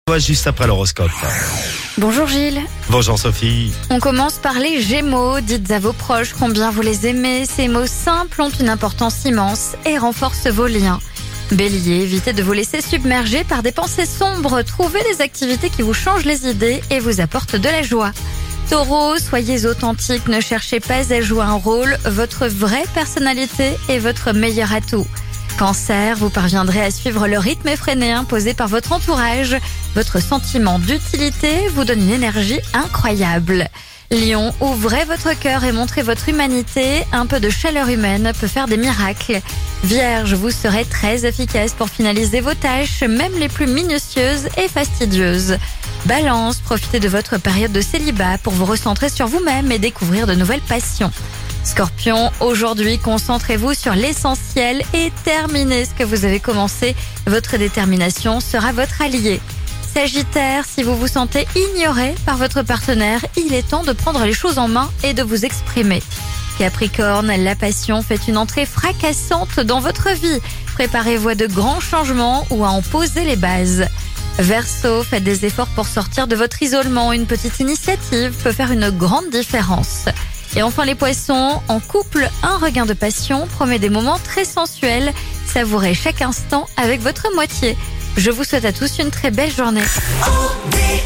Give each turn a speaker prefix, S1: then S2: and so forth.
S1: toi juste après l'horoscope.
S2: Bonjour Gilles.
S1: Bonjour Sophie.
S2: On commence par les Gémeaux. Dites à vos proches combien vous les aimez. Ces mots simples ont une importance immense et renforcent vos liens. Bélier, évitez de vous laisser submerger par des pensées sombres. Trouvez des activités qui vous changent les idées et vous apportent de la joie. Taureau, soyez authentique, ne cherchez pas à jouer un rôle. Votre vraie personnalité est votre meilleur atout. Cancer, vous parviendrez à suivre le rythme effréné imposé par votre entourage. Votre sentiment d'utilité vous donne une énergie incroyable. Lion, ouvrez votre cœur et montrez votre humanité. Un peu de chaleur humaine peut faire des miracles. Vierge, vous serez très efficace pour finaliser vos tâches, même les plus minutieuses et fastidieuses. Balance, profitez de votre période de célibat pour vous recentrer sur vous-même et découvrir de nouvelles passions. Scorpion, aujourd'hui, concentrez-vous sur l'essentiel et terminez ce que vous avez commencé. Votre détermination sera votre allié. Sagittaire, si vous vous sentez ignoré par votre partenaire, il est temps de prendre les choses en main et de vous exprimer. Capricorne, la passion fait une entrée fracassante dans votre vie. Préparez-vous à de grands changements ou à en poser les bases. Verseau, faites des efforts pour sortir de votre isolement. Une petite initiative peut faire une grande différence. Et enfin les poissons, en couple, un regain de passion promet des moments très sensuels. Savourez chaque instant avec votre moitié. Je vous souhaite à tous une très belle journée.